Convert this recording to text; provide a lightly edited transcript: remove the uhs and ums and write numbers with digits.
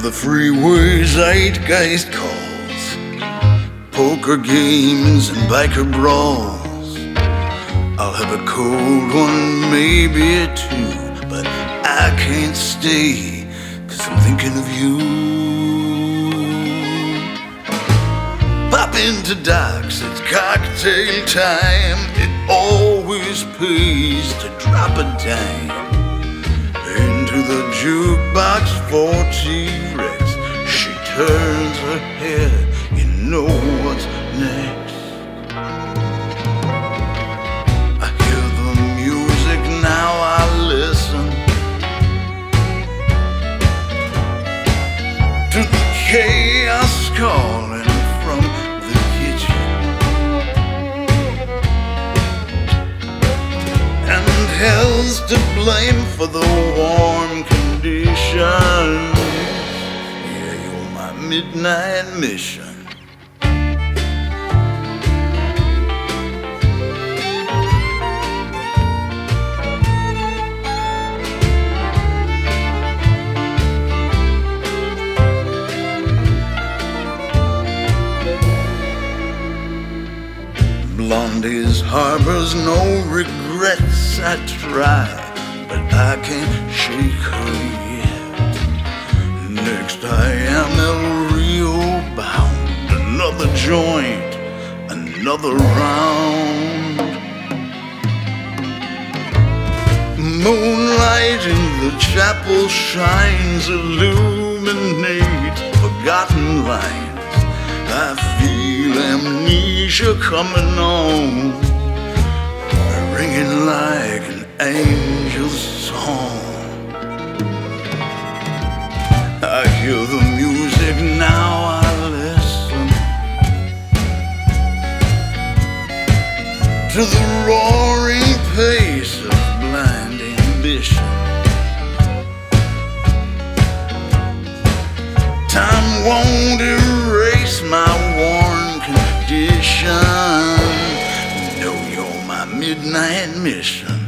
the freeway zeitgeist calls, poker games and biker brawls. I'll have a cold one, maybe two, but I can't stay, 'cause I'm thinking of you. Pop into Doc's, it's cocktail time. It always pays to drop a dime into the jukebox for T-Rex. She turns her head, you know what's next. I hear the music, now I listen to the chaos calling from the kitchen. And hell's to blame for the warm conditions. Yeah, you're my midnight mission. Blondie's harbors no regrets. I try, but I can't shake her yet. Next I am El Rio bound. Another joint, another round. Moonlight in the chapel shines, illuminate forgotten lines. I feel amnesia coming on, ringing like an angel's song. I hear the music, now I listen to the roaring pace of blind ambition. Time won't erase my worn condition. No, you're my midnight mission.